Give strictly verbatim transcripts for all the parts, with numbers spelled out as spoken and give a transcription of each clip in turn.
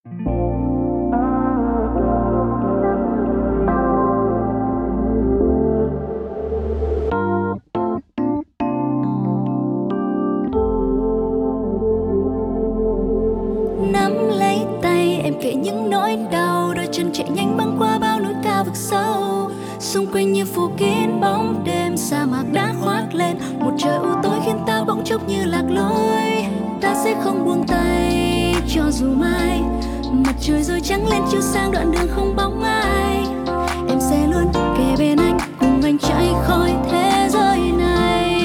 Nắm lấy tay em kể những nỗi đau, đôi chân chạy nhanh băng qua bao núi cao vực sâu. Xung quanh như phủ kín bóng đêm, sa mạc đã khoác lên một trời u tối khiến ta bỗng chốc như lạc lối. Ta sẽ không buông tay cho dù mai mặt trời rồi trắng lên chiếu sang đoạn đường không bóng ai. Em sẽ luôn kề bên anh, cùng anh chạy khỏi thế giới này.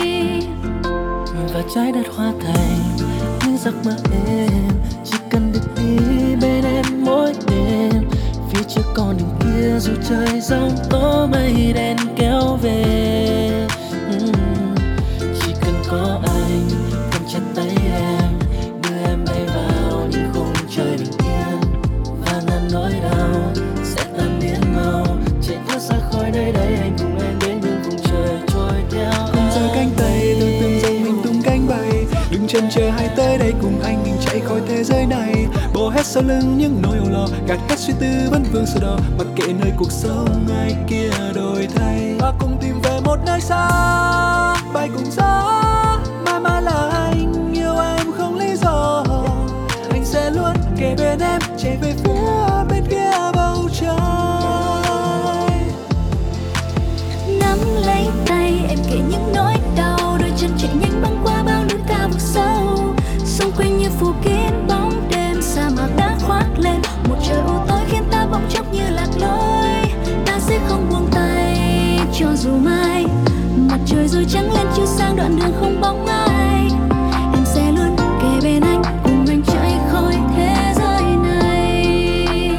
Và trái đất hóa thành những giấc mơ êm, chỉ cần được đi bên em mỗi đêm. Phía trước con đường kia dù trời giông tố mây đen kéo về, uhm. Chỉ cần có anh cầm chặt tay em, đưa em bay vào những khung trời bình yên. Và ngàn nỗi đau sẽ tan biến mau, chạy thoát ra khỏi nơi đây. Anh cùng em đến những vùng trời trôi theo cùng giơ cánh tay tôi từng rằng mình tung cánh bay. Đừng chần chờ hãy tới đây cùng anh mình chạy khỏi thế giới này. Bỏ hết sau lưng những nỗi âu lo, gạt hết suy tư vấn vương sầu đỏ. Mặc kệ nơi cuộc sống ai kia đổi thay, và cùng tìm về một nơi xa, bay cùng gió. Mãi mãi là anh yêu em không lý do. Anh sẽ luôn kề bên em, chạy về phía bên kia bầu trời. Nắm lấy tay em kể những nỗi đau, đôi chân chạy nhanh băng qua bao núi cao vực sâu. Xung quanh như phủ kín bóng đêm, sa mạc đã khoác lên một trời u tối khiến ta bỗng chốc như lạc lối. Ta sẽ không buông tay cho dù mai mặt trời rồi trắng lên chiếu sang đoạn đường không bóng ai. Em sẽ luôn kề bên anh, cùng anh chạy khỏi thế giới này.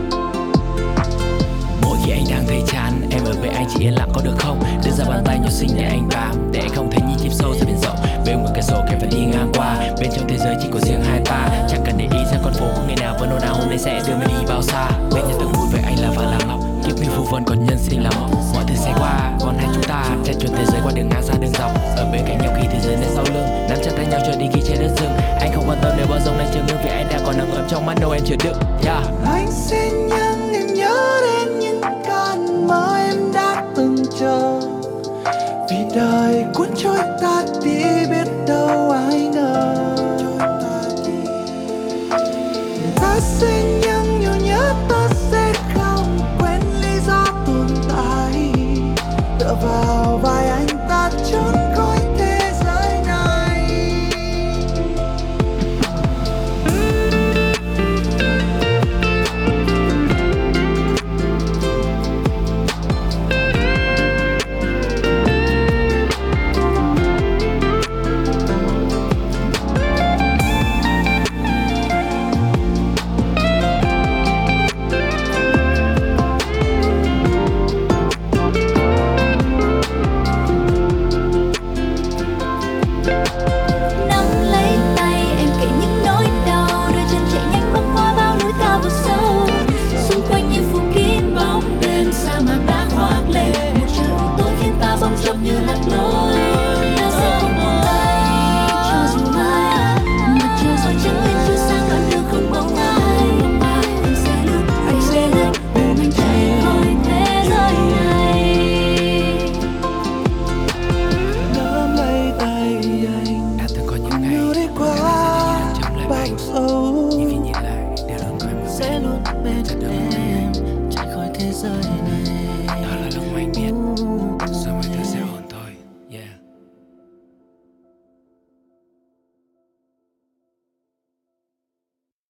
Mỗi khi anh đang thấy chán, em ở với anh chỉ yên lặng có được không? Đưa ra bàn tay nhỏ xinh để anh bám, để anh không thấy nhìn chìm sâu ra biển rộng. Bên ngoài cửa sổ kẻ vẫn đi ngang qua, bên trong thế giới chỉ có riêng hai ta. Chẳng cần để ý ra con phố có ngày nào vẫn ồn ào, hôm nay sẽ đưa mình đi bao xa. Bên nhà từng phút với anh là vàng là ngọc, kiếp mình phù vân còn nhân sinh là mộng. Mọi thứ sẽ qua, còn hai chúng ta chạy chuồn thế giới qua đường ngang ra đường dọc. Ở bên cạnh nhau khi thế giới đến sau lưng, nắm chặt tay nhau cho đi khi trái đất dừng. Anh không quan tâm nếu bao dòng này chưa ngưng, vì anh đang còn nắng ấm trong mắt đâu em chứa đựng. Yeah. Anh xin nhưng em nhớ đến những cơn mơ em đã từng chờ, vì đời cuốn trôi ta đi biết đâu ai ngờ. Ta sẽ nhưng nhiều nhớ ta sẽ không quên lý do tồn tại. Tựa vào vai anh ta trốn khỏi thế giới này. Nắm lấy tay em kể những nỗi đau, đôi chân chạy nhanh băng qua bao núi cao vực sâu. Xung quanh như phủ kín bóng đêm, sa mạc đã khoác lên một trời u tối khiến ta bỗng chốc như lạc lối. Ta sẽ không buông tay cho dù mai mặt trời rồi trắng lên chiếu sang đoạn đường không bóng ai. Anh sẽ luôn anh sẽ luôn cùng anh chạy khỏi thế giới này. Nắm lấy tay anh, Đã từng có những ngày nhau đi qua chậm lại bao anh, sâu. nhưng khi nhìn lại đều là người một Sẽ luôn bên em, chạy khỏi thế giới này.